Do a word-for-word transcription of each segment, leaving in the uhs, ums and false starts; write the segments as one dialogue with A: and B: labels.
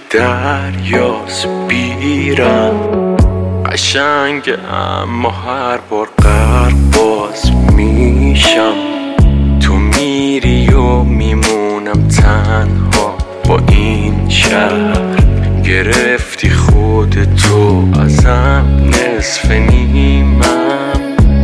A: دریاست بیرم قشنگ، اما هر بار غرق باز میشم. تو میری و میمونم تنها با این شهر. گرفتی خودتو ازم، نصف نیمم.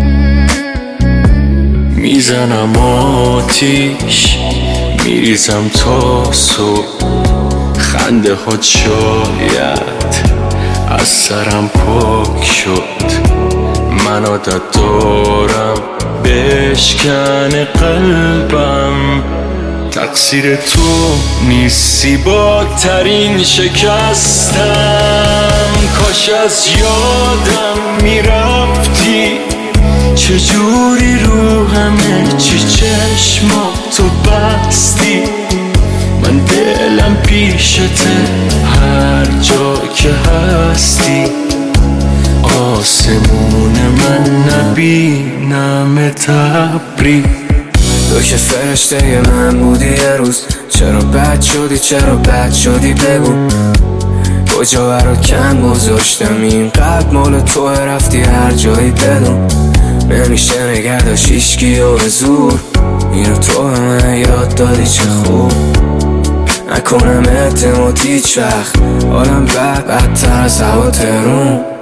A: میزنم آتیش، میریزم تا صبح. خنده ها شاید از سرم پاک شد. من عادت دارم بشکن قلبم. تقصیر تو نیستی، با ترین شکستم. کاش از یادم میرفتی، چجوری رو همه چی چشماتو بستی. من دلم پیشته هر جا که هستی. آسمون من نبینم تبری.
B: تو که فرشته من بودی یه روز، چرا بد شدی چرا بد شدی بگو. کجا برات کم گذاشتم این قلب مال تو، رفتی هر جایی بدون. نمیشه نگه داشت هیچکی و به زور، اینو تو به من یاد دادی چه خوب. نکنم اعتماد هیچ وقت، حالم بد بدتر از هوا تهرون.